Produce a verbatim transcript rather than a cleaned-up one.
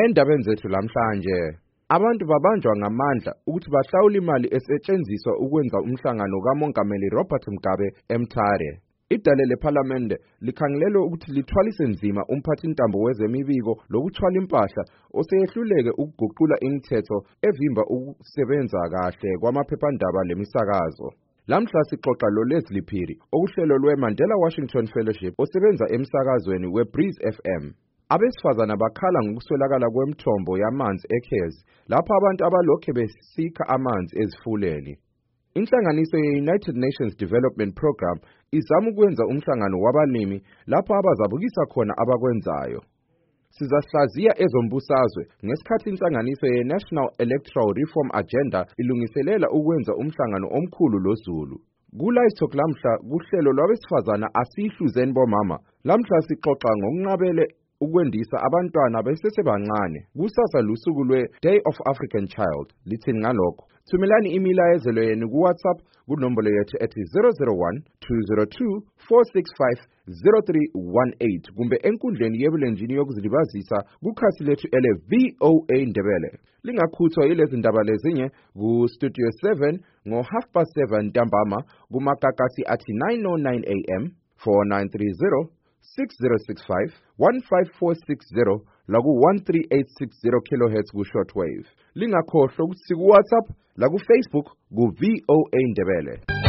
Endabeni zethu lamhlanje, abantu babanjwa ngamandla ukuthi bahlawule imali esetshenziswa ukwenza umhlangano kaMongameli Robert Mugabe eMtare. Idale lePhalamende likhangelelwe ukuthi lithwalise nzima umphathintambo wezemibiko lokuthwala impahla oseyehluleke ukuguqula imithetho evimba ukusebenza kahle kwamaphephandaba lemisakazo. Lamhla sixoxa lo Leslie Phiri okuhlelo lweMandela Washington Fellowship osebenza emsakazweni weBreeze F M. Abesifazana bakhala ngokuswelakala kwemithombo yamanzi eKhez lapho abantu abalokhe besikha amanzi ezifuleni. Inhlanganiso ye-United Nations Development Programme izama ukwenza umhlangano wabalimi lapho abazabukisa khona abakwenzayo. Sizahlaziya ezombusazwe ngesikhathi inhlanganiso ye-National Electoral Reform Agenda ilungiselela ukwenza umhlangano omkhulu loZulu. Kulayistok lamhla kuhlelo lwabesifazana asihluzeni bomama. Lamhla sixoxa ngokunqabele ukwendisa abantwana besesebancane. Kusasa lusuku lwe-Day of African Child. Lithini ngalokho? Thumelani imilayezelo yenu ku-WhatsApp kunombolo yethu ethi zero zero one two zero two four six five zero three one eight kumbe enkundleni yebulenjini yokuzilibazisa kukhasi lethu ele V O A Ndebele. Lingakhuthwa yilezi ndaba lezinye ku-Studio seven ngo-half past seven ntambama kumagagasi athi nine oh nine A M four nine three zero six zero six five one five four six zero laku one three eight six zero kilohertz ku shortwave. Lingakhohlwa ukuthi ku WhatsApp la ku Facebook ku V O A Ndebele.